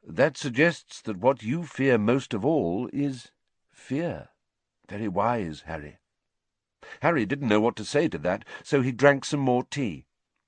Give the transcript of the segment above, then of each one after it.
That suggests that what you fear most of all is fear. Very wise, Harry. Harry didn't know what to say to that, so he drank some more tea.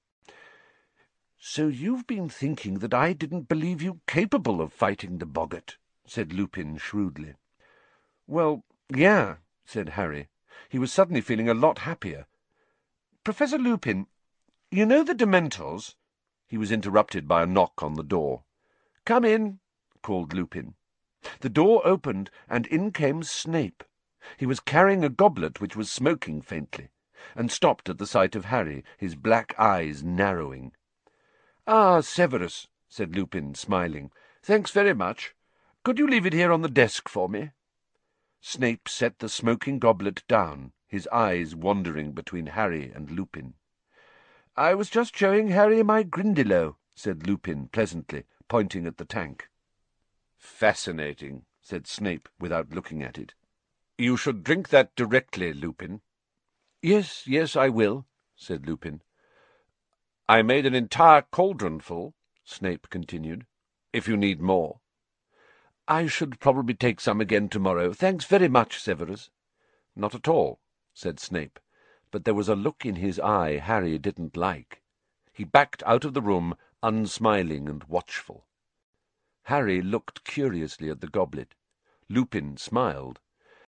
"So you've been thinking that I didn't believe you capable of fighting the boggart," said Lupin shrewdly. "Well, yeah," said Harry. He was suddenly feeling a lot happier. "Professor Lupin, you know the Dementors?" He was interrupted by a knock on the door. "Come in," called Lupin. The door opened, and in came Snape. He was carrying a goblet which was smoking faintly, and stopped at the sight of Harry, his black eyes narrowing. "Ah, Severus," said Lupin, smiling. "Thanks very much. Could you leave it here on the desk for me?" Snape set the smoking goblet down, his eyes wandering between Harry and Lupin. "I was just showing Harry my Grindylow," said Lupin pleasantly, pointing at the tank. "Fascinating," said Snape, without looking at it. "You should drink that directly, Lupin." Yes, I will," said Lupin. "I made an entire cauldronful," Snape continued, "if you need more." "I should probably take some again tomorrow. Thanks very much, Severus." "Not at all," said Snape, but there was a look in his eye Harry didn't like. He backed out of the room, unsmiling and watchful. Harry looked curiously at the goblet. Lupin smiled.